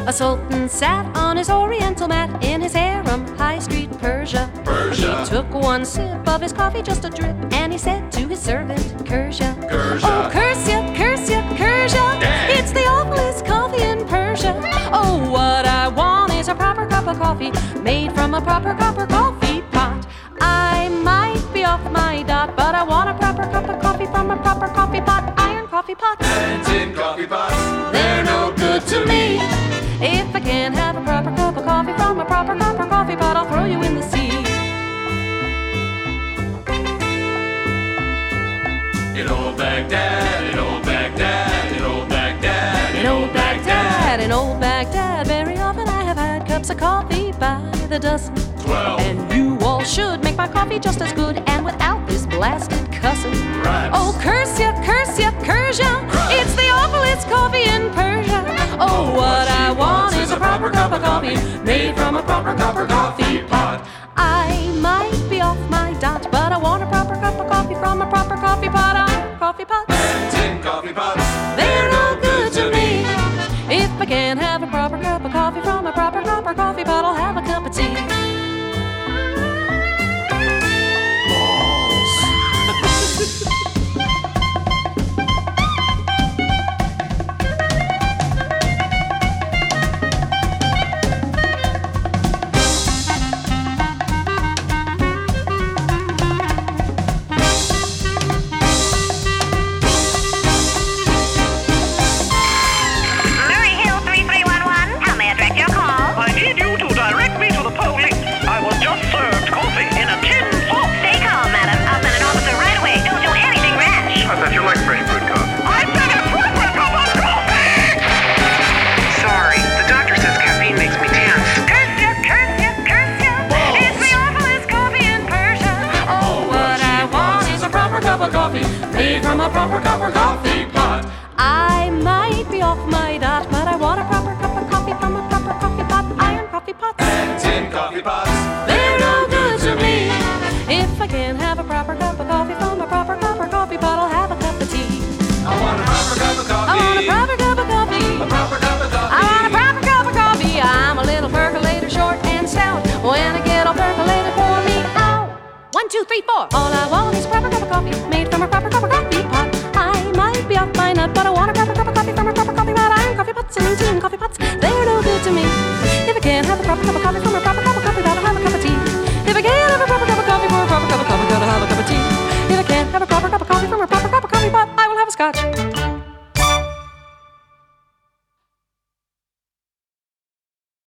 A sultan sat on his oriental mat in his harem, High Street, Persia. He took one sip of his coffee, just a drip, and he said to his servant, Kursia, oh, Kursia, Kursia, Kursia, it's the awfulest coffee in Persia. Oh, what I want is a proper cup of coffee made from a proper copper coffee pot. I might be off my dot, but I want a proper cup of coffee from a proper coffee pot. Iron coffee pots and tin coffee pots, they're no good to me. If I can't have a proper cup of coffee from a proper copper coffee pot, I'll throw you in the sea. In old Baghdad, in old Baghdad, in old Baghdad, in old Baghdad, in old Baghdad, very often I have had cups of coffee by the dozen. 12. And you all should make my coffee just as good and without this blasted cussing. Rats. Oh, Kursia, Kursia, Kursia, it's the awfulest coffee in Persia. Oh, what I want is a proper cup of coffee made from a proper copper coffee pot. I might be off my dot, but I want a proper cup of coffee from a proper coffee pot. Iron coffee pots and tin coffee pots, they're no good to me. If I can't have a proper cup of coffee from a proper copper coffee pot, I'll have a cup of tea. Made from a proper copper coffee pot. I might be off my dot, but I want a proper cup of coffee from a proper coffee pot. Iron coffee pots and tin coffee pots, they're no good to me. If I can't have a proper cup of coffee from a proper copper coffee pot, I'll have a cup of tea. I want a proper cup of coffee. I want a proper cup of coffee. A proper cup of coffee. I want a proper cup of coffee. I'm a little percolator, short and stout. When I get all percolated, pour me out. 1, 2, 3, 4. All I want is a proper cup of coffee made from a proper cup of coffee pot. I might be off my nut, but I want a proper cup of coffee from a proper coffee pot. Iron coffee pots and tin coffee pots, they're no good to me. If I can't have a proper cup of coffee from a proper cup of coffee pot, I'll have a cup of tea. If I can't have a proper cup of coffee from a proper cup of coffee, gotta have a cup of tea. If I can't have a proper cup of coffee from a proper cup of coffee pot, I will have a scotch.